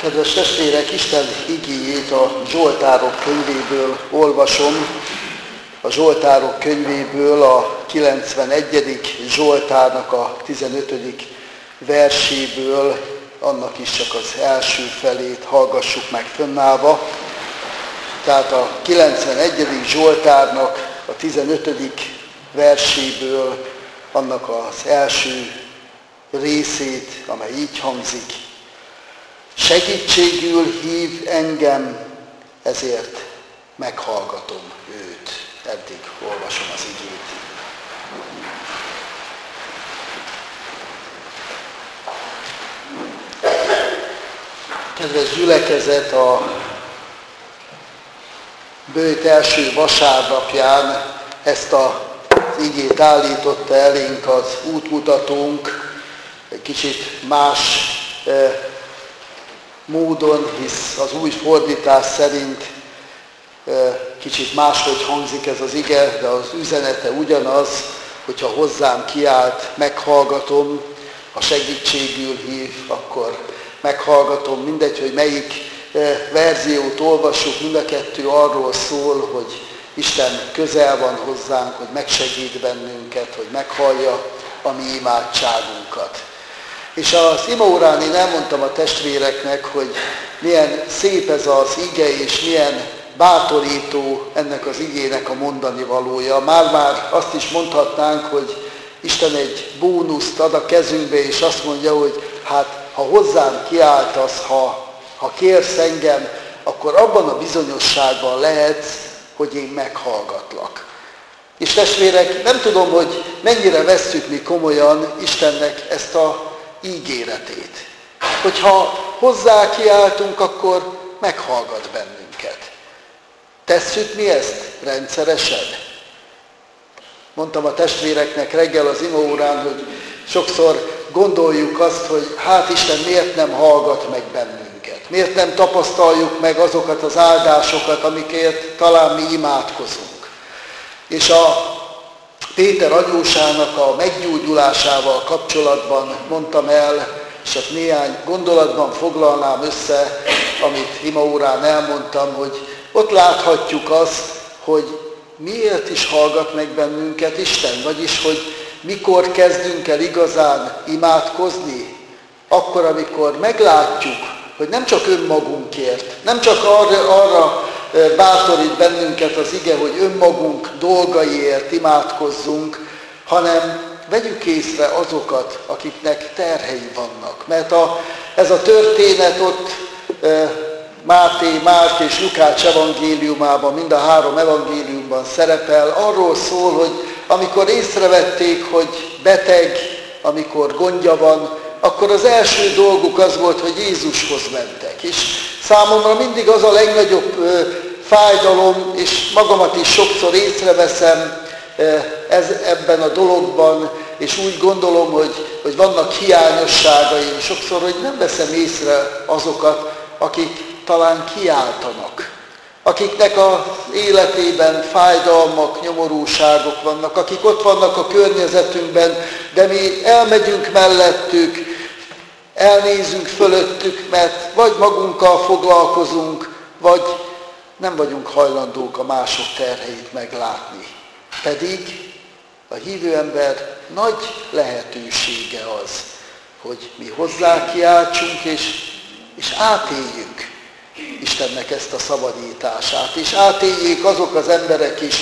Kedves testvérek, Isten igéjét a Zsoltárok könyvéből olvasom. A Zsoltárok könyvéből a 91. Zsoltárnak a 15. verséből, annak is csak az első felét hallgassuk meg fönnállva. Tehát a 91. Zsoltárnak a 15. verséből, annak az első részét, amely így hangzik. Segítségül hív engem, ezért meghallgatom őt. Eddig olvasom az igét. Kedves gyülekezet, a böjt első vasárnapján ezt az igét állította elénk az útmutatónk, egy kicsit más módon, hisz az új fordítás szerint kicsit máshogy hangzik ez az ige, de az üzenete ugyanaz, hogyha hozzám kiált, meghallgatom, ha segítségül hív, akkor meghallgatom, mindegy, hogy melyik verziót olvassuk, mind a kettő arról szól, hogy Isten közel van hozzánk, hogy megsegít bennünket, hogy meghallja a mi imádságunkat. És az imaórán én elmondtam a testvéreknek, hogy milyen szép ez az ige, és milyen bátorító ennek az igének a mondani valója. Már azt is mondhatnánk, hogy Isten egy bónuszt ad a kezünkbe, és azt mondja, hogy hát ha hozzám kiáltasz, ha kérsz engem, akkor abban a bizonyosságban lehetsz, hogy én meghallgatlak. És testvérek, nem tudom, hogy mennyire vesszük mi komolyan Istennek ezt a ígéretét. Hogyha hozzá kiáltunk, akkor meghallgat bennünket. Tesszük mi ezt rendszeresen? Mondtam a testvéreknek reggel az imaórán, hogy sokszor gondoljuk azt, hogy hát Isten miért nem hallgat meg bennünket? Miért nem tapasztaljuk meg azokat az áldásokat, amikért talán mi imádkozunk? És a Péter anyósának a meggyógyulásával kapcsolatban mondtam el, és csak néhány gondolatban foglalnám össze, amit imaórán elmondtam, hogy ott láthatjuk azt, hogy miért is hallgat meg bennünket Isten, vagyis, hogy mikor kezdünk el igazán imádkozni, akkor, amikor meglátjuk, hogy nem csak önmagunkért, nem csak arra bátorít bennünket az ige, hogy önmagunk dolgaiért imádkozzunk, hanem vegyük észre azokat, akiknek terhei vannak. Mert ez a történet ott Máté, Márk és Lukács evangéliumában, mind a 3 evangéliumban szerepel, arról szól, hogy amikor észrevették, hogy beteg, amikor gondja van, akkor az első dolguk az volt, hogy Jézushoz mentek. És számomra mindig az a legnagyobb fájdalom, és magamat is sokszor észreveszem ebben a dologban, és úgy gondolom, hogy vannak hiányosságaim sokszor, hogy nem veszem észre azokat, akik talán kiáltanak, akiknek az életében fájdalmak, nyomorúságok vannak, akik ott vannak a környezetünkben, de mi elmegyünk mellettük, elnézünk fölöttük, mert vagy magunkkal foglalkozunk, vagy nem vagyunk hajlandók a mások terheit meglátni. Pedig a hívő ember nagy lehetősége az, hogy mi hozzá kiáltsunk, és átéljük Istennek ezt a szabadítását, és átéljék azok az emberek is,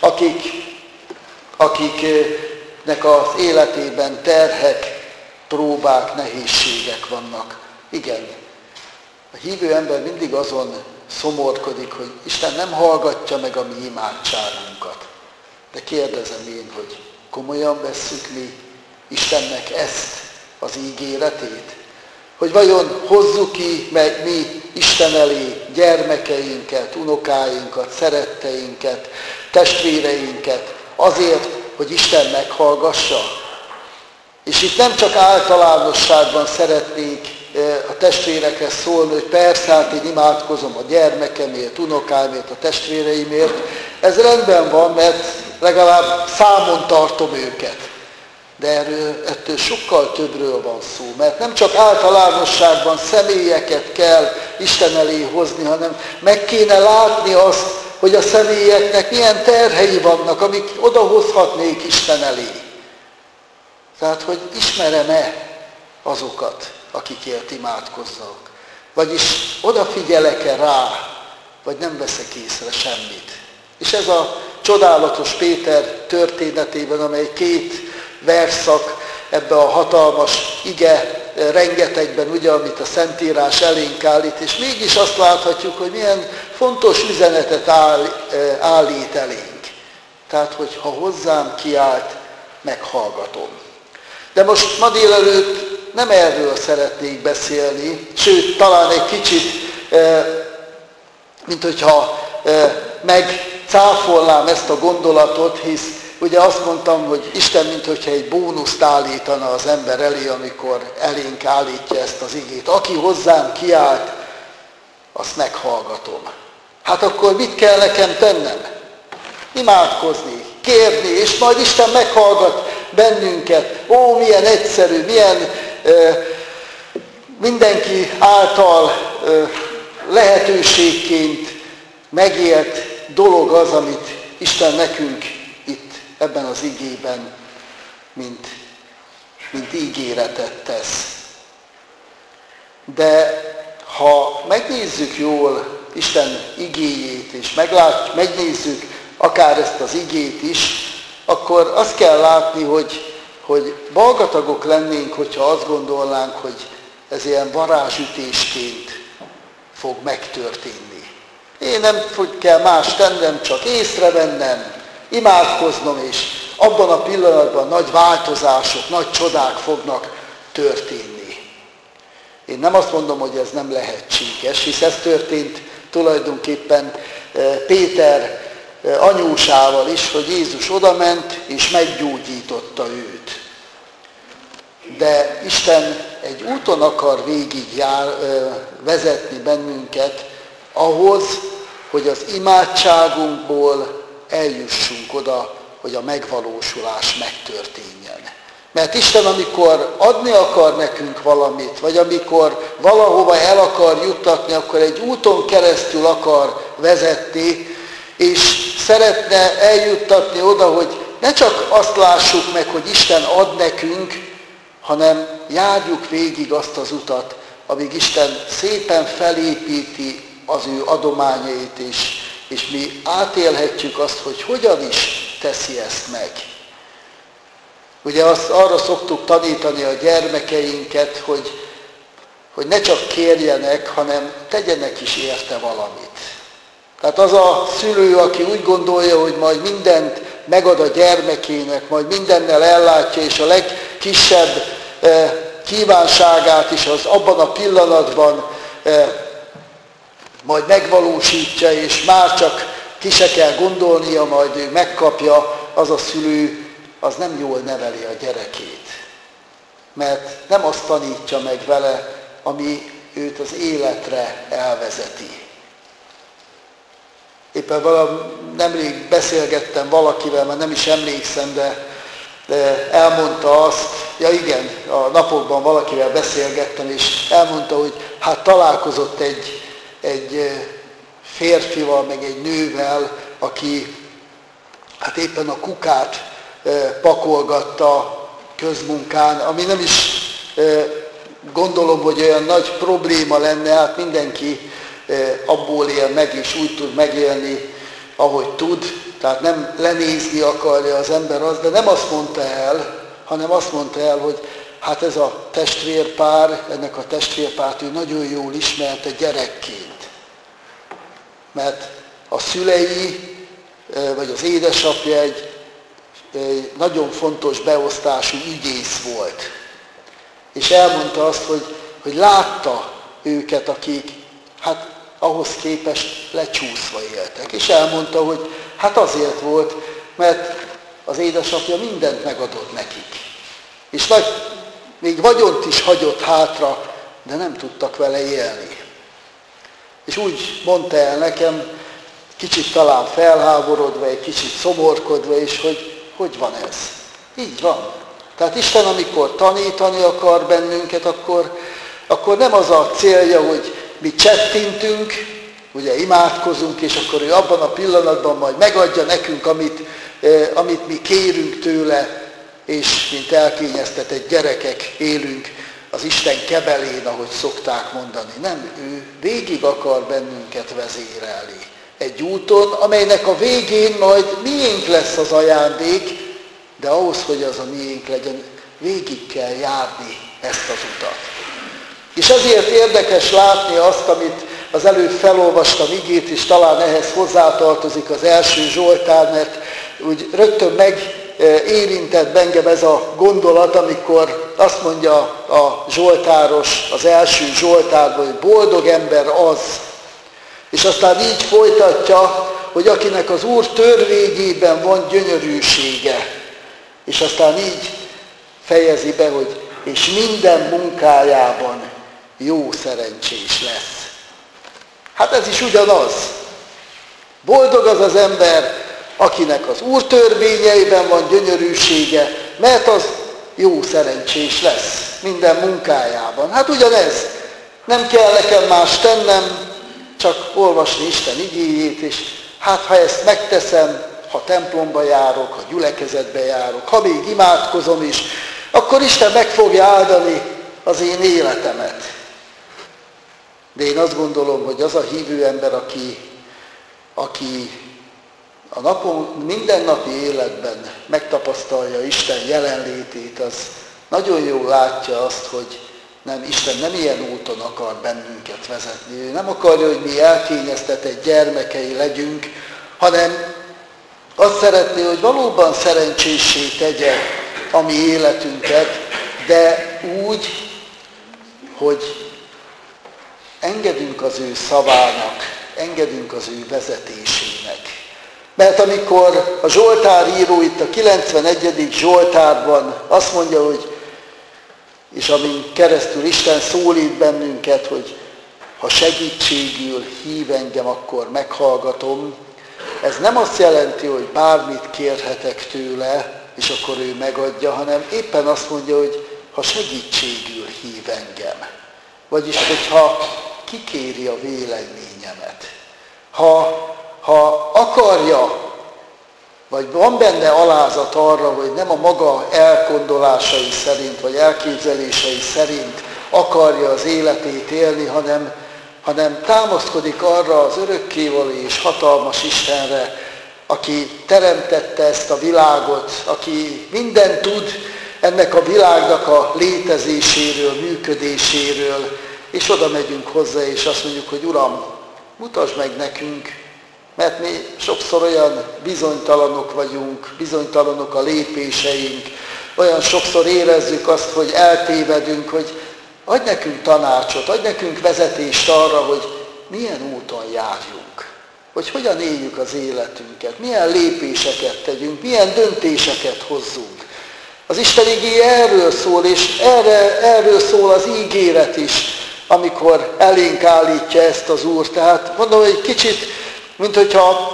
akiknek az életében terhek, próbák, nehézségek vannak. Igen, a hívő ember mindig azon szomorkodik, hogy Isten nem hallgatja meg a mi imádságunkat. De kérdezem én, hogy komolyan vesszük mi Istennek ezt az ígéretét? Hogy vajon hozzuk ki meg mi Isten elé gyermekeinket, unokáinkat, szeretteinket, testvéreinket azért, hogy Isten meghallgassa? És itt nem csak általánosságban szeretnék a testvérekhez szólni, hogy persze, hát én imádkozom a gyermekemért, unokáimért, a testvéreimért. Ez rendben van, mert legalább számon tartom őket. De ettől sokkal többről van szó, mert nem csak általánosságban személyeket kell Isten elé hozni, hanem meg kéne látni azt, hogy a személyeknek milyen terhei vannak, amik odahozhatnék Isten elé. Tehát, hogy ismerem-e azokat, akikért imádkozzak. Vagyis odafigyelek-e rá, vagy nem veszek észre semmit. És ez a csodálatos Péter történetében, amely 2 versszak ebbe a hatalmas ige rengetegben, ugye, amit a Szentírás elénk állít, és mégis azt láthatjuk, hogy milyen fontos üzenetet állít elénk. Tehát, hogy ha hozzám kiált, meghallgatom. De most ma délelőtt nem erről szeretnék beszélni, sőt, talán egy kicsit, mint hogyha megcáfolnám ezt a gondolatot, hisz ugye azt mondtam, hogy Isten minthogyha egy bónuszt állítana az ember elé, amikor elénk állítja ezt az igét. Aki hozzám kiált, azt meghallgatom. Hát akkor mit kell nekem tennem? Imádkozni, kérni, és majd Isten meghallgat bennünket. Ó, milyen egyszerű, milyen mindenki által lehetőségként megélt dolog az, amit Isten nekünk itt ebben az igében, mint ígéretet tesz. De ha megnézzük jól Isten igéjét, és megnézzük akár ezt az igét is, akkor azt kell látni, hogy balgatagok lennénk, hogyha azt gondolnánk, hogy ez ilyen varázsütésként fog megtörténni. Én nem kell más tennem, csak észrevennem, imádkoznom, és abban a pillanatban nagy változások, nagy csodák fognak történni. Én nem azt mondom, hogy ez nem lehetséges, hisz ez történt tulajdonképpen Péter anyósával is, hogy Jézus odament és meggyógyította őt. De Isten egy úton akar végig vezetni bennünket ahhoz, hogy az imádságunkból eljussunk oda, hogy a megvalósulás megtörténjen. Mert Isten, amikor adni akar nekünk valamit, vagy amikor valahova el akar juttatni, akkor egy úton keresztül akar vezetni, és szeretne eljuttatni oda, hogy ne csak azt lássuk meg, hogy Isten ad nekünk, hanem járjuk végig azt az utat, amíg Isten szépen felépíti az ő adományait, és mi átélhetjük azt, hogy hogyan is teszi ezt meg. Ugye arra szoktuk tanítani a gyermekeinket, hogy ne csak kérjenek, hanem tegyenek is érte valamit. Tehát az a szülő, aki úgy gondolja, hogy majd mindent megad a gyermekének, majd mindennel ellátja, és a legkisebb kívánságát is az abban a pillanatban majd megvalósítja, és már csak ki se kell gondolnia, majd ő megkapja, az a szülő, az nem jól neveli a gyerekét. Mert nem azt tanítja meg vele, ami őt az életre elvezeti. Éppen nemrég beszélgettem valakivel, mert nem is emlékszem, de elmondta azt, ja igen, a napokban valakivel beszélgettem, és elmondta, hogy hát találkozott egy férfival, meg egy nővel, aki hát éppen a kukát pakolgatta közmunkán, ami nem is gondolom, hogy olyan nagy probléma lenne, hát mindenki abból él meg, és úgy tud megélni, ahogy tud, tehát nem lenézni akarja az ember azt, de nem azt mondta el, hanem azt mondta el, hogy hát ez a testvérpár, ennek a testvérpárt ő nagyon jól ismerte gyerekként. Mert a szülei, vagy az édesapja egy nagyon fontos beosztású ügyész volt. És elmondta azt, hogy látta őket, akik hát ahhoz képest lecsúszva éltek. És elmondta, hogy hát azért volt, mert az édesapja mindent megadott nekik. És még vagyont is hagyott hátra, de nem tudtak vele élni. És úgy mondta el nekem, kicsit talán felháborodva, egy kicsit szomorkodva is, hogy van ez. Így van. Tehát Isten, amikor tanítani akar bennünket, akkor nem az a célja, hogy mi csettintünk, ugye imádkozunk, és akkor ő abban a pillanatban majd megadja nekünk, amit mi kérünk tőle, és mint elkényeztetett gyerekek élünk az Isten kebelén, ahogy szokták mondani. Nem, ő végig akar bennünket vezérelni egy úton, amelynek a végén majd miénk lesz az ajándék, de ahhoz, hogy az a miénk legyen, végig kell járni ezt az utat. És ezért érdekes látni azt, amit az előbb felolvastam igét, és talán ehhez hozzátartozik az első Zsoltár, mert úgy rögtön megérintett engem ez a gondolat, amikor azt mondja a Zsoltáros az első Zsoltárban, hogy boldog ember az, és aztán így folytatja, hogy akinek az Úr törvényében van gyönyörűsége, és aztán így fejezi be, hogy és minden munkájában jó szerencsés lesz. Hát ez is ugyanaz. Boldog az az ember, akinek az Úr törvényeiben van gyönyörűsége, mert az jó szerencsés lesz minden munkájában. Hát ugyanez. Nem kell nekem más tennem, csak olvasni Isten igéjét, és hát ha ezt megteszem, ha templomba járok, ha gyülekezetbe járok, ha még imádkozom is, akkor Isten meg fogja áldani az én életemet. De én azt gondolom, hogy az a hívő ember, aki a mindennapi életben megtapasztalja Isten jelenlétét, az nagyon jól látja azt, hogy Isten nem ilyen úton akar bennünket vezetni. Ő nem akarja, hogy mi elkényeztetett gyermekei legyünk, hanem azt szeretné, hogy valóban szerencséssé tegye a mi életünket, de úgy, hogy engedünk az ő szavának, engedünk az ő vezetésének. Mert amikor a Zsoltár író itt a 91. Zsoltárban azt mondja, hogy és amin keresztül Isten szólít bennünket, hogy ha segítségül hív engem, akkor meghallgatom, ez nem azt jelenti, hogy bármit kérhetek tőle, és akkor ő megadja, hanem éppen azt mondja, hogy ha segítségül hív engem. Vagyis, hogyha kikéri a véleményemet. Ha akarja, vagy van benne alázat arra, hogy nem a maga elgondolásai szerint, vagy elképzelései szerint akarja az életét élni, hanem támaszkodik arra az örökkévaló és hatalmas Istenre, aki teremtette ezt a világot, aki mindent tud ennek a világnak a létezéséről, működéséről, és oda megyünk hozzá, és azt mondjuk, hogy Uram, mutasd meg nekünk, mert mi sokszor olyan bizonytalanok vagyunk, bizonytalanok a lépéseink, olyan sokszor érezzük azt, hogy eltévedünk, hogy adj nekünk tanácsot, adj nekünk vezetést arra, hogy milyen úton járjunk, hogy hogyan éljük az életünket, milyen lépéseket tegyünk, milyen döntéseket hozzunk. Az Isten igéje erről szól, és erről szól az ígéret is, amikor elénk állítja ezt az Úr. Tehát mondom, hogy egy kicsit, mint hogyha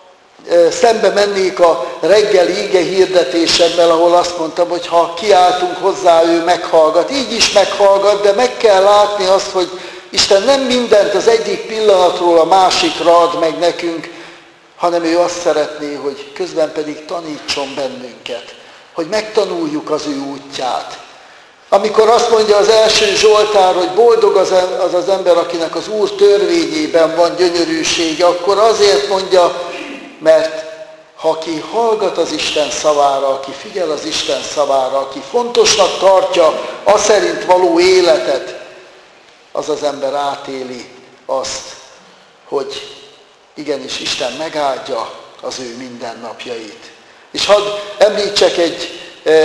szembe mennék a reggeli ige hirdetésemmel, ahol azt mondtam, hogy ha kiáltunk hozzá, ő meghallgat. Így is meghallgat, de meg kell látni azt, hogy Isten nem mindent az egyik pillanatról a másikra ad meg nekünk, hanem ő azt szeretné, hogy közben pedig tanítson bennünket, hogy megtanuljuk az ő útját. Amikor azt mondja az első Zsoltár, hogy boldog az ember, akinek az Úr törvényében van gyönyörűsége, akkor azért mondja, mert ha aki hallgat az Isten szavára, aki figyel az Isten szavára, aki fontosnak tartja az szerint való életet, az az ember átéli azt, hogy igenis Isten megáldja az ő mindennapjait. És hadd említsek egy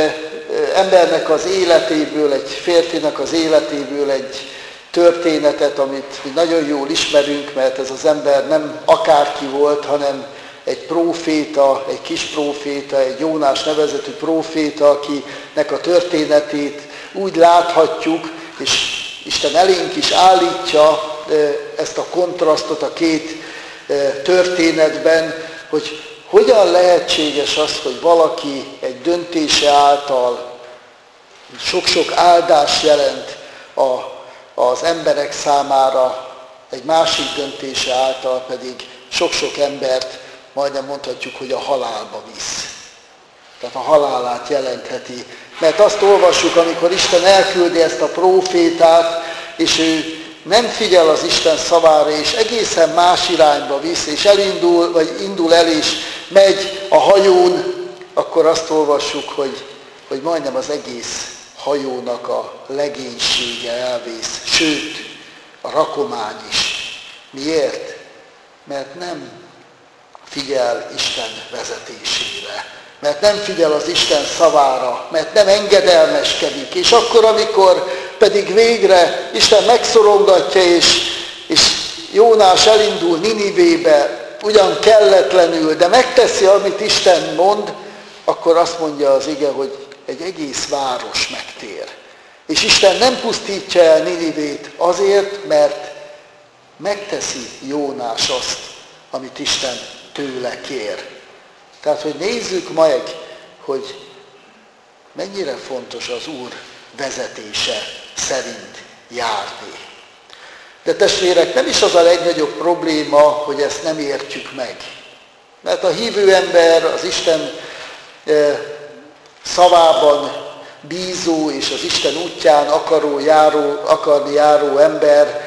embernek az életéből, egy férfinak az életéből egy történetet, amit mi nagyon jól ismerünk, mert ez az ember nem akárki volt, hanem egy próféta, egy kis próféta, egy Jónás nevezetű próféta, akinek a történetét úgy láthatjuk, és Isten elénk is állítja ezt a kontrasztot a két történetben, hogy hogyan lehetséges az, hogy valaki egy döntése által sok-sok áldás jelent az emberek számára, egy másik döntése által pedig sok-sok embert majdnem mondhatjuk, hogy a halálba visz. Tehát a halálát jelentheti. Mert azt olvassuk, amikor Isten elküldi ezt a prófétát, és ő nem figyel az Isten szavára, és egészen más irányba visz, és indul el, és megy a hajón, akkor azt olvassuk, hogy majdnem az egész hajónak a legénysége elvész, sőt, a rakomány is. Miért? Mert nem figyel Isten vezetésére, mert nem figyel az Isten szavára, mert nem engedelmeskedik, és akkor, amikor pedig végre Isten megszorongatja, és Jónás elindul Ninivébe, ugyan kelletlenül, de megteszi, amit Isten mond, akkor azt mondja az ige, hogy egy egész város megtér. És Isten nem pusztítja el Ninivét azért, mert megteszi Jónás azt, amit Isten tőle kér. Tehát, hogy nézzük meg, hogy mennyire fontos az Úr vezetése szerint járni. De testvérek, nem is az a legnagyobb probléma, hogy ezt nem értjük meg. Mert a hívő ember, az Isten szavában bízó és az Isten útján akarni járó ember,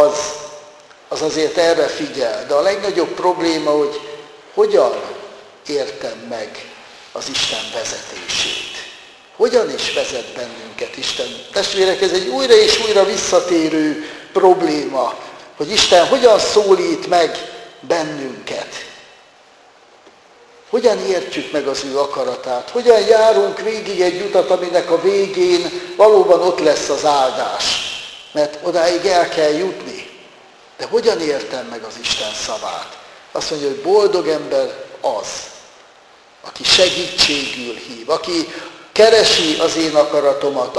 az azért erre figyel. De a legnagyobb probléma, hogy hogyan értem meg az Isten vezetését. Hogyan is vezet bennünket Isten? Testvérek, ez egy újra és újra visszatérő probléma, hogy Isten hogyan szólít meg bennünket. Hogyan értjük meg az ő akaratát? Hogyan járunk végig egy utat, aminek a végén valóban ott lesz az áldás? Mert odáig el kell jutni. De hogyan értem meg az Isten szavát? Azt mondja, hogy boldog ember az, aki segítségül hív, aki keresi az én akaratomat,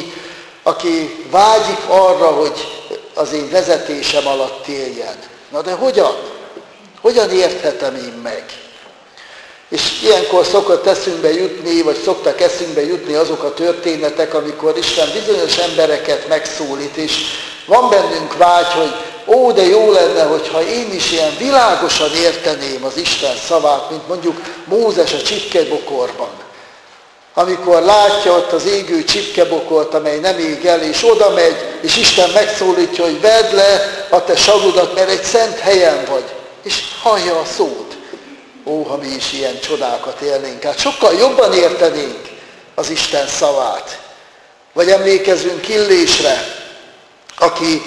aki vágyik arra, hogy az én vezetésem alatt éljen. Na de hogyan? Hogyan érthetem én meg? És ilyenkor szokott eszünkbe jutni, vagy szoktak eszünkbe jutni azok a történetek, amikor Isten bizonyos embereket megszólít, és van bennünk vágy, hogy de jó lenne, hogyha én is ilyen világosan érteném az Isten szavát, mint mondjuk Mózes a csipkebokorban. Amikor látja ott az égő csipkebokort, amely nem ég el, és oda megy, és Isten megszólítja, hogy vedd le a te sarudat, mert egy szent helyen vagy. És hallja a szót. Ha mi is ilyen csodákat élnénk, hát sokkal jobban értenénk az Isten szavát. Vagy emlékezünk Illésre, aki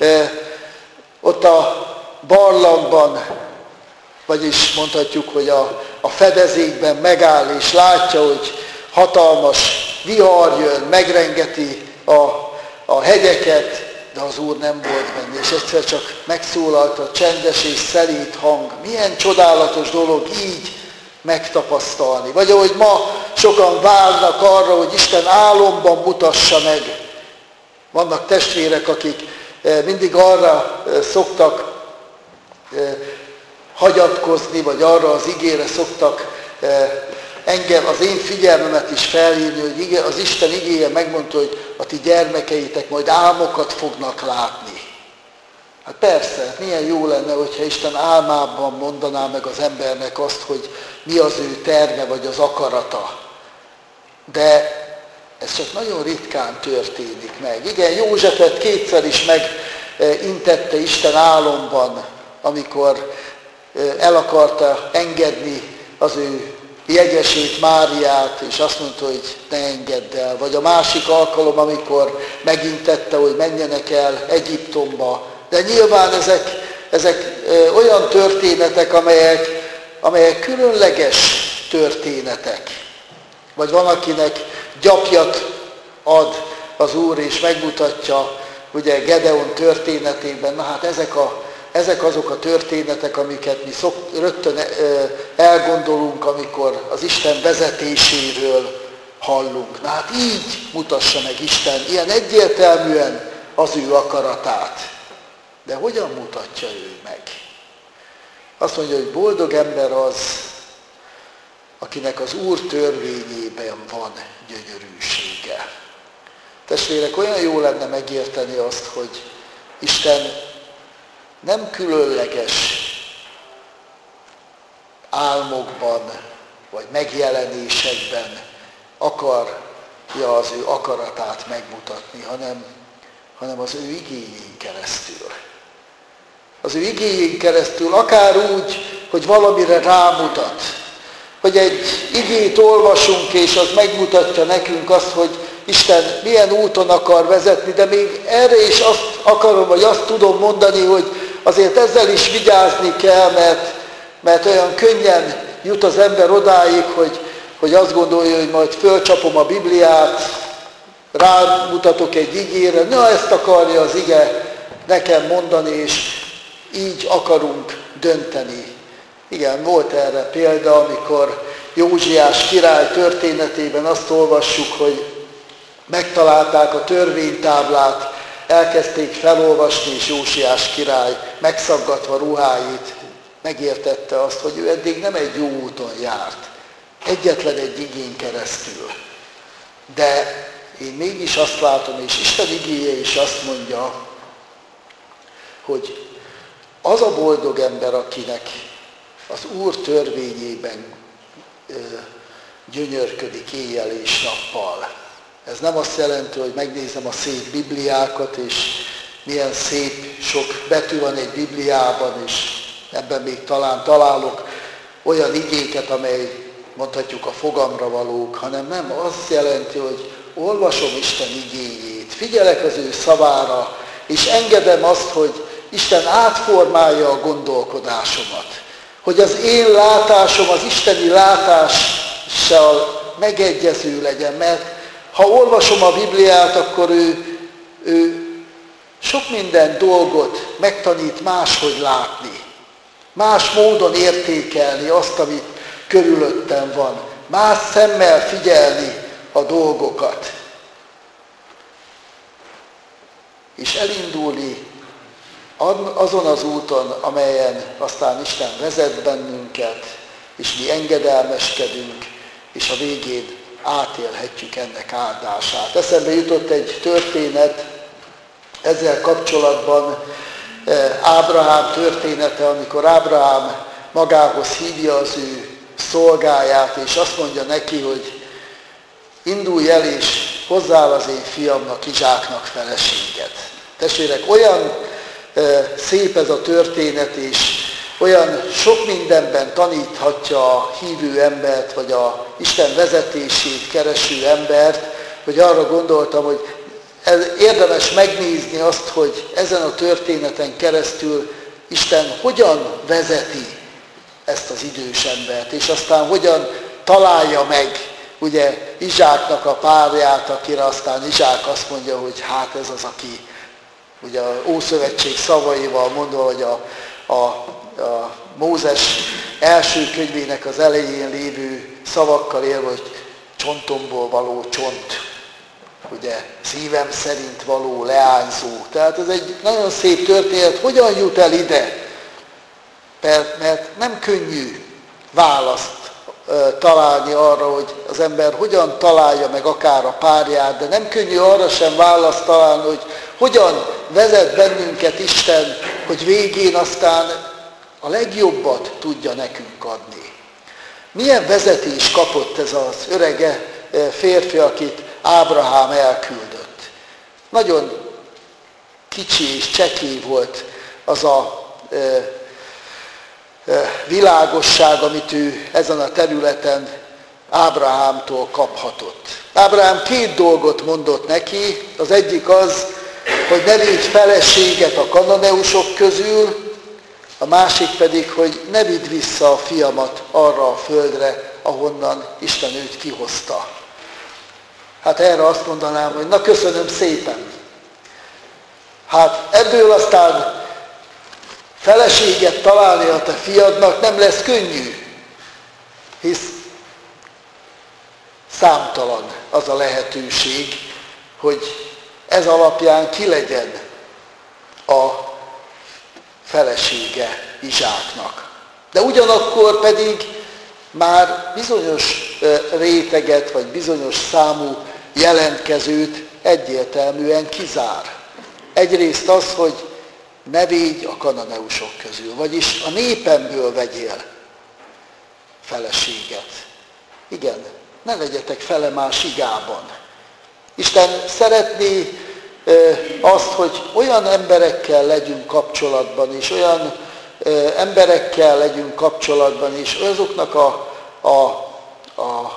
ott a barlangban, vagyis mondhatjuk, hogy a fedezékben megáll, és látja, hogy hatalmas vihar jön, megrengeti a hegyeket, de az Úr nem volt benne, és egyszer csak megszólalt a csendes és szelíd hang. Milyen csodálatos dolog így megtapasztalni. Vagy ahogy ma sokan várnak arra, hogy Isten álomban mutassa meg. Vannak testvérek, akik mindig arra szoktak hagyatkozni, vagy arra az igére szoktak engem, az én figyelmemet is felhívni, hogy az Isten igéje megmondta, hogy a ti gyermekeitek majd álmokat fognak látni. Hát persze, milyen jó lenne, hogyha Isten álmában mondaná meg az embernek azt, hogy mi az ő terve, vagy az akarata. De ez csak nagyon ritkán történik meg. Igen, Józsefet kétszer is megintette Isten álomban, amikor el akarta engedni az ő jegyesét, Máriát, és azt mondta, hogy ne engedd el. Vagy a másik alkalom, amikor megintette, hogy menjenek el Egyiptomba. De nyilván ezek olyan történetek, amelyek különleges történetek. Vagy van, akinek gyapjat ad az Úr, és megmutatja, ugye Gedeon történetében, na hát ezek azok a történetek, amiket mi rögtön elgondolunk, amikor az Isten vezetéséről hallunk. Na hát így mutassa meg Isten, ilyen egyértelműen az ő akaratát. De hogyan mutatja ő meg? Azt mondja, hogy boldog ember az, akinek az Úr törvényében van gyönyörűsége. Testvérek, olyan jó lenne megérteni azt, hogy Isten nem különleges álmokban, vagy megjelenésekben akarja az ő akaratát megmutatni, hanem az ő igényén keresztül. Az ő igényén keresztül, akár úgy, hogy valamire rámutat, hogy egy igét olvasunk, és az megmutatja nekünk azt, hogy Isten milyen úton akar vezetni, de még erre is azt akarom, vagy azt tudom mondani, hogy azért ezzel is vigyázni kell, mert olyan könnyen jut az ember odáig, hogy azt gondolja, hogy majd fölcsapom a Bibliát, rámutatok egy igére, na ezt akarja az ige nekem mondani, és így akarunk dönteni. Igen, volt erre példa, amikor Józsiás király történetében azt olvassuk, hogy megtalálták a törvénytáblát, elkezdték felolvasni, és Józsiás király megszaggatva ruháit megértette azt, hogy ő eddig nem egy jó úton járt, egyetlen egy igén keresztül. De én mégis azt látom, és Isten igéje is azt mondja, hogy az a boldog ember, akinek az Úr törvényében gyönyörködik éjjel és nappal. Ez nem azt jelenti, hogy megnézem a szép Bibliákat, és milyen szép sok betű van egy Bibliában, és ebben még talán találok olyan igéket, amely mondhatjuk a fogamra valók, hanem nem, azt jelenti, hogy olvasom Isten igéjét, figyelek az ő szavára, és engedem azt, hogy Isten átformálja a gondolkodásomat. Hogy az én látásom az isteni látással megegyező legyen, mert ha olvasom a Bibliát, akkor ő sok minden dolgot megtanít máshogy látni. Más módon értékelni azt, amit körülöttem van. Más szemmel figyelni a dolgokat. És elindulni azon az úton, amelyen aztán Isten vezet bennünket, és mi engedelmeskedünk, és a végén átélhetjük ennek áldását. Eszembe jutott egy történet ezzel kapcsolatban, Ábrahám története, amikor Ábrahám magához hívja az ő szolgáját, és azt mondja neki, hogy indulj el, és hozzál az én fiamnak, Izsáknak feleséget. Testvérek, olyan szép ez a történet, és olyan sok mindenben taníthatja a hívő embert, vagy a Isten vezetését kereső embert, hogy arra gondoltam, hogy érdemes megnézni azt, hogy ezen a történeten keresztül Isten hogyan vezeti ezt az idős embert, és aztán hogyan találja meg ugye Izsáknak a párját, akire aztán Izsák azt mondja, hogy hát ez az, aki ugye a Ószövetség szavaival mondva, hogy a Mózes első könyvének az elején lévő szavakkal élve, hogy csontomból való csont, ugye szívem szerint való leányzó. Tehát ez egy nagyon szép történet, hogyan jut el ide? Mert nem könnyű választ találni arra, hogy az ember hogyan találja meg akár a párját, de nem könnyű arra sem választ találni, hogy hogyan vezet bennünket Isten, hogy végén aztán a legjobbat tudja nekünk adni. Milyen vezetés kapott ez az örege férfi, akit Ábrahám elküldött? Nagyon kicsi és csekély volt az a világosság, amit ő ezen a területen Ábrahámtól kaphatott. Ábrahám két dolgot mondott neki, az egyik az, hogy ne védj feleséget a kananeusok közül, a másik pedig, hogy ne vidd vissza a fiamat arra a földre, ahonnan Isten őt kihozta. Hát erre azt mondanám, hogy na köszönöm szépen. Hát ebből aztán feleséget találni a te fiadnak nem lesz könnyű, hisz számtalan az a lehetőség, hogy ez alapján ki legyen a felesége Izsáknak. De ugyanakkor pedig már bizonyos réteget, vagy bizonyos számú jelentkezőt egyértelműen kizár. Egyrészt az, hogy ne védj a kananeusok közül, vagyis a népemből vegyél feleséget. Igen, ne legyetek felemás igában. Isten szeretné azt, hogy olyan emberekkel legyünk kapcsolatban, és olyan emberekkel legyünk kapcsolatban, és azoknak a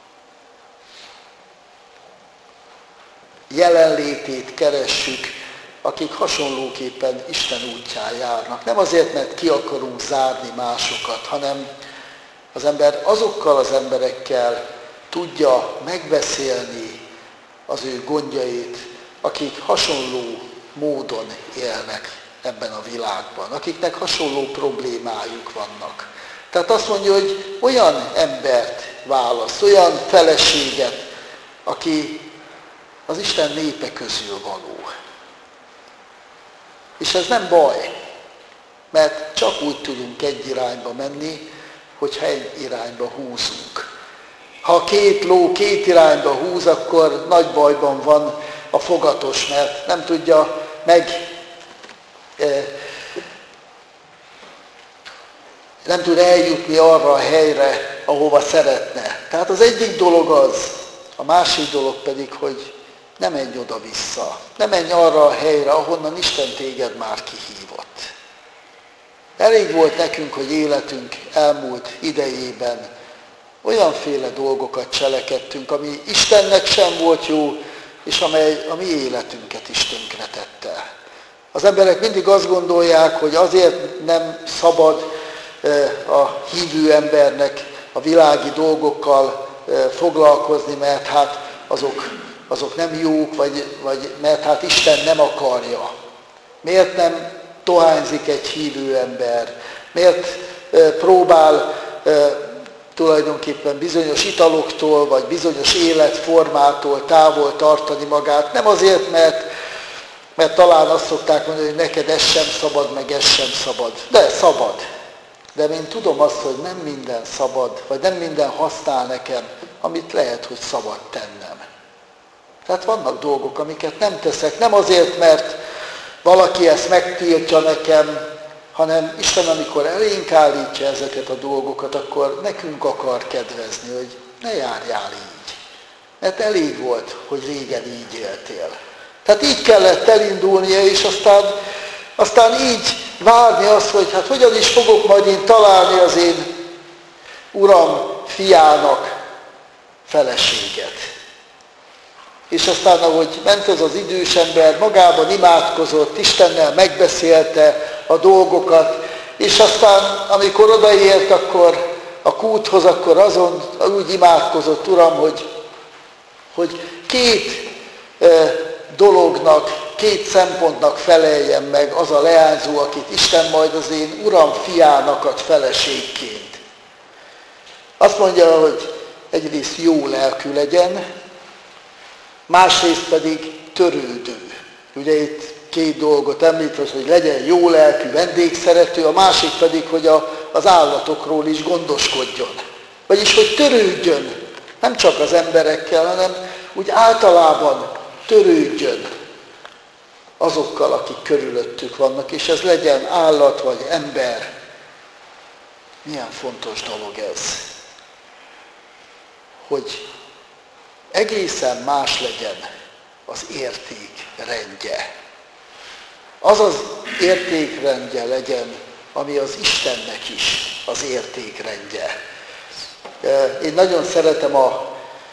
jelenlétét keressük, akik hasonlóképpen Isten útján járnak. Nem azért, mert ki akarunk zárni másokat, hanem az ember azokkal az emberekkel tudja megbeszélni az ő gondjait, akik hasonló módon élnek ebben a világban, akiknek hasonló problémájuk vannak. Tehát azt mondja, hogy olyan embert választ, olyan feleséget, aki az Isten népe közül való. És ez nem baj, mert csak úgy tudunk egy irányba menni, hogyha egy irányba húzunk. Ha két ló két irányba húz, akkor nagy bajban van a fogatos, mert nem tudja nem tud eljutni arra a helyre, ahova szeretne. Tehát az egyik dolog az, a másik dolog pedig, hogy ne menj oda-vissza. Ne menj arra a helyre, ahonnan Isten téged már kihívott. Elég volt nekünk, hogy életünk elmúlt idejében olyanféle dolgokat cselekedtünk, ami Istennek sem volt jó, és amely a mi életünket is tönkretette. Az emberek mindig azt gondolják, hogy azért nem szabad a hívő embernek a világi dolgokkal foglalkozni, mert hát azok nem jók, vagy mert hát Isten nem akarja. Miért nem dohányzik egy hívő ember? Miért próbál tulajdonképpen bizonyos italoktól, vagy bizonyos életformától távol tartani magát? Nem azért, mert talán azt szokták mondani, hogy neked ez sem szabad, meg ez sem szabad. De szabad. De én tudom azt, hogy nem minden szabad, vagy nem minden használ nekem, amit lehet, hogy szabad tennem. Tehát vannak dolgok, amiket nem teszek, nem azért, mert valaki ezt megtiltja nekem, hanem Isten, amikor elénk állítja ezeket a dolgokat, akkor nekünk akar kedvezni, hogy ne járjál így. Mert elég volt, hogy régen így éltél. Tehát így kellett elindulnia, és aztán így várni azt, hogy hát hogyan is fogok majd én találni az én Uram fiának feleséget. És aztán, ahogy ment ez az idős ember, magában imádkozott, Istennel megbeszélte a dolgokat, és aztán, amikor odaért akkor a kúthoz, akkor azon úgy imádkozott, Uram, hogy két dolognak, két szempontnak feleljen meg az a leányzó, akit Isten majd az én Uram fiának ad feleségként. Azt mondja, hogy egyrészt jó lelkű legyen, másrészt pedig törődő. Ugye itt két dolgot említ, hogy legyen jó lelkű, vendégszerető, a másik pedig, hogy az állatokról is gondoskodjon. Vagyis, hogy törődjön, nem csak az emberekkel, hanem úgy általában törődjön azokkal, akik körülöttük vannak, és ez legyen állat vagy ember. Milyen fontos dolog ez, hogy egészen más legyen az értékrendje. Az az értékrendje legyen, ami az Istennek is az értékrendje. Én nagyon szeretem a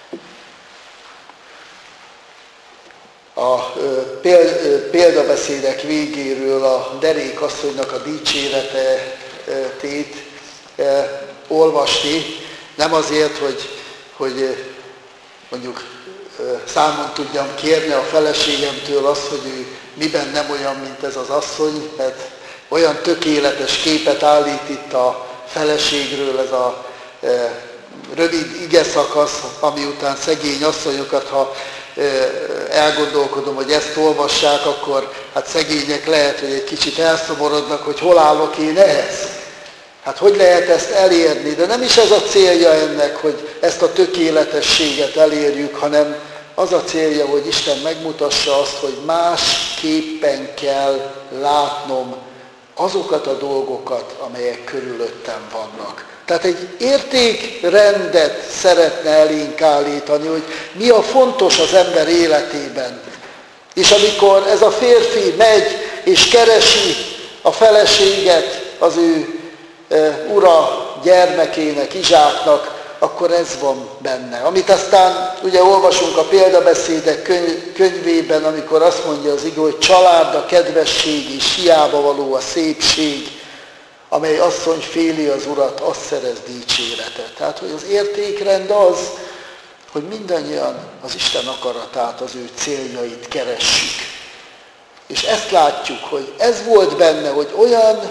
példabeszédek végéről a derék asszonynak a dicséretét olvasni, nem azért, hogy mondjuk számon tudjam kérni a feleségemtől azt, hogy ő miben nem olyan, mint ez az asszony, mert olyan tökéletes képet állít itt a feleségről ez a rövid igeszakasz, ami után szegény asszonyokat, ha elgondolkodom, hogy ezt olvassák, akkor hát szegények lehet, hogy egy kicsit elszomorodnak, hogy hol állok én ehhez. Hát hogy lehet ezt elérni? De nem is ez a célja ennek, hogy ezt a tökéletességet elérjük, hanem az a célja, hogy Isten megmutassa azt, hogy másképpen kell látnom azokat a dolgokat, amelyek körülöttem vannak. Tehát egy értékrendet szeretne elénk állítani, hogy mi a fontos az ember életében. És amikor ez a férfi megy és keresi a feleséget az ő ura gyermekének, Izsáknak, akkor ez van benne. Amit aztán ugye olvasunk a példabeszédek könyvében, amikor azt mondja az ige, hogy család a kedvesség és hiába való a szépség, amely asszony féli az urat, azt szerez dicséretet. Tehát, hogy az értékrend az, hogy mindannyian az Isten akaratát, az ő céljait keressük. És ezt látjuk, hogy ez volt benne, hogy olyan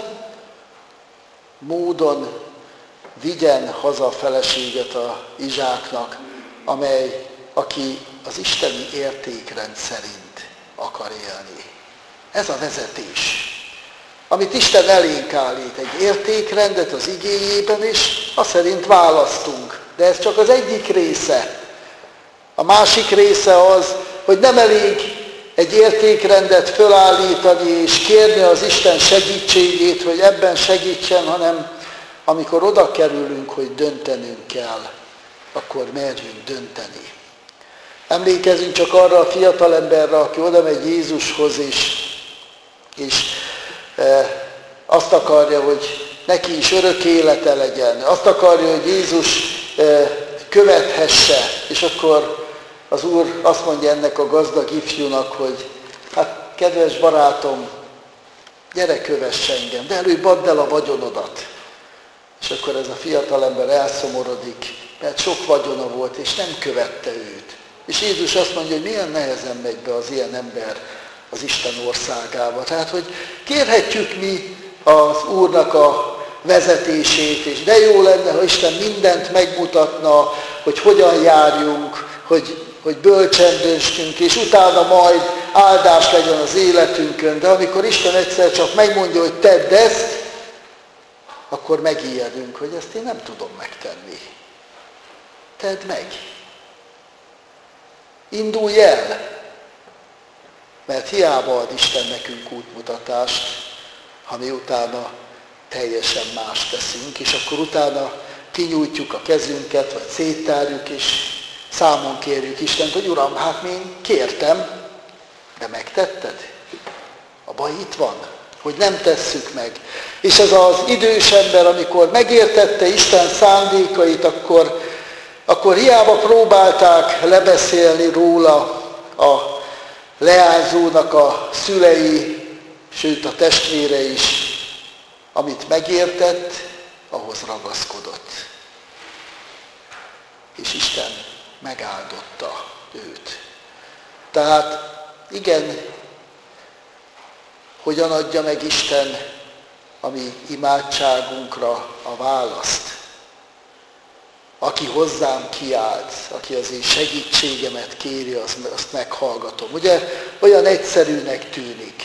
módon vigyen haza a feleséget a Izsáknak, aki az isteni értékrend szerint akar élni. Ez a vezetés, amit Isten elénk állít, egy értékrendet az igéjében, és azt szerint választunk. De ez csak az egyik része. A másik része az, hogy nem elég egy értékrendet fölállítani és kérni az Isten segítségét, hogy ebben segítsen, hanem amikor oda kerülünk, hogy döntenünk kell, akkor merjünk dönteni. Emlékezzünk csak arra a fiatalemberre, aki oda megy Jézushoz, és azt akarja, hogy neki is örök élete legyen. Azt akarja, hogy Jézus követhesse. És akkor az Úr azt mondja ennek a gazdag ifjúnak, hogy hát kedves barátom, gyere kövess engem, de előbb add el a vagyonodat. És akkor ez a fiatalember elszomorodik, mert sok vagyona volt, és nem követte őt. És Jézus azt mondja, hogy milyen nehezen megy be az ilyen ember az Isten országába. Tehát, hogy kérhetjük mi az Úrnak a vezetését, és de jó lenne, ha Isten mindent megmutatna, hogy hogyan járjunk, hogy bölcsen döntsünk, és utána majd áldás legyen az életünkön. De amikor Isten egyszer csak megmondja, hogy tedd ezt, akkor megijedünk, hogy ezt én nem tudom megtenni. Tedd meg. Indulj el. Mert hiába ad Isten nekünk útmutatást, ha mi utána teljesen más teszünk, és akkor utána kinyújtjuk a kezünket, vagy széttárjuk, és számon kérjük Istent, hogy Uram, hát én kértem, de megtetted? A baj itt van, hogy nem tesszük meg. És ez az idős ember, amikor megértette Isten szándékait, akkor hiába próbálták lebeszélni róla a leányzónak a szülei, sőt a testvére is, amit megértett, ahhoz ragaszkodott. És Isten megáldotta őt. Tehát igen, hogyan adja meg Isten a mi imádságunkra a választ? Aki hozzám kiált, aki az én segítségemet kéri, azt meghallgatom. Ugye olyan egyszerűnek tűnik.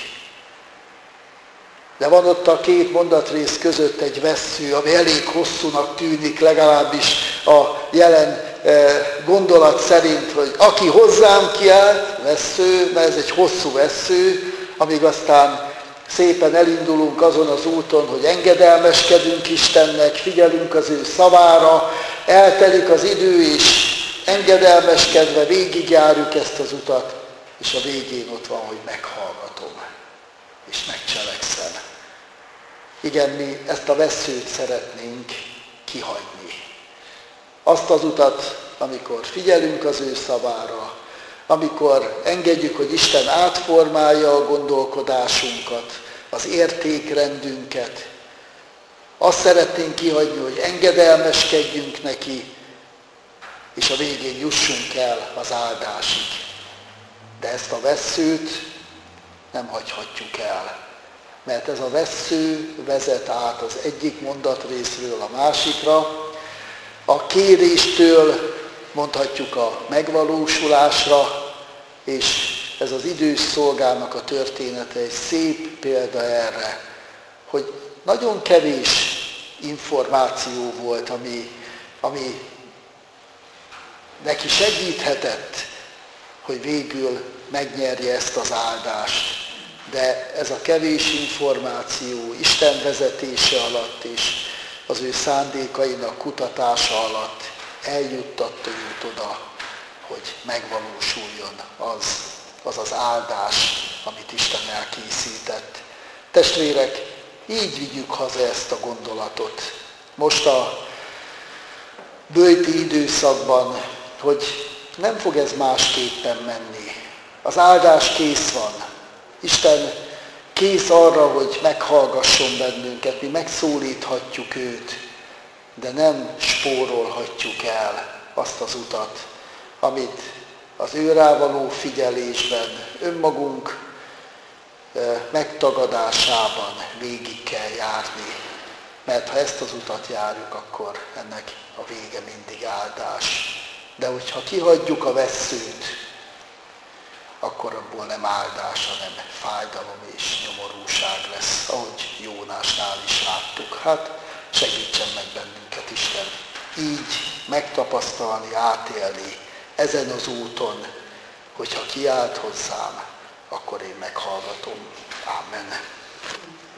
De van ott a két mondatrész között egy vessző, ami elég hosszúnak tűnik, legalábbis a jelen gondolat szerint, hogy aki hozzám kiált, vessző, mert ez egy hosszú vessző, amíg aztán szépen elindulunk azon az úton, hogy engedelmeskedünk Istennek, figyelünk az ő szavára, eltelik az idő, és engedelmeskedve végigjárjuk ezt az utat, és a végén ott van, hogy meghallgatom, és megcselekszem. Igen, mi ezt a vesszőt szeretnénk kihagyni. Azt az utat, amikor figyelünk az ő szavára, amikor engedjük, hogy Isten átformálja a gondolkodásunkat, az értékrendünket. Azt szeretnénk kihagyni, hogy engedelmeskedjünk neki, és a végén jussunk el az áldásig. De ezt a vesszőt nem hagyhatjuk el, mert ez a vessző vezet át az egyik mondatrészről a másikra, a kéréstől mondhatjuk a megvalósulásra, és ez az idős szolgának a története egy szép példa erre, hogy nagyon kevés információ volt, ami neki segíthetett hogy végül megnyerje ezt az áldást. De ez a kevés információ Isten vezetése alatt is, az ő szándékainak kutatása alatt eljuttatta őt oda, hogy megvalósuljon az áldás, amit Isten elkészített. Testvérek, így vigyük haza ezt a gondolatot. Most a böjti időszakban, hogy nem fog ez másképpen menni. Az áldás kész van. Isten kész arra, hogy meghallgasson bennünket, mi megszólíthatjuk őt, de nem spórolhatjuk el azt az utat, amit az őrá való figyelésben, önmagunk megtagadásában végig kell járni. Mert ha ezt az utat járjuk, akkor ennek a vége mindig áldás. De hogyha kihagyjuk a vesszőt, akkor abból nem áldás, hanem fájdalom és nyomorúság lesz, ahogy Jónásnál is láttuk. Hát segítsen meg bennünket Isten így megtapasztalni, átélni ezen az úton, hogyha kiált hozzám, akkor én meghallgatom. Amen.